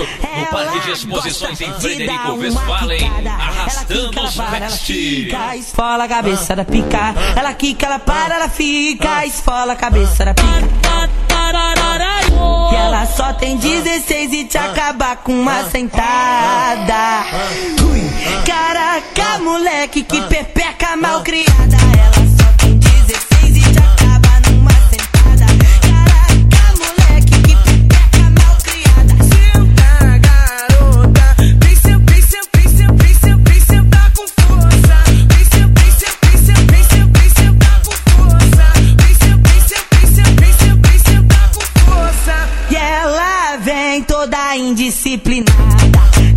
no Parque de Exposições em Frederico Westphalen, arrastando os pés. Esfola a cabeça da pica, ela quica, ela para, ela fica. Esfola a cabeça da pica. E ela só tem 16 e te acaba com uma sentada. Caraca, moleque, que pepeca mal criada. Ela só tem 16 e te acaba numa sentada. Caraca, moleque, que pepeca mal criada. Senta, garota, vem sentar com força. Vem sentar com força. Vem sentar com força. E ela vem toda indisciplinada.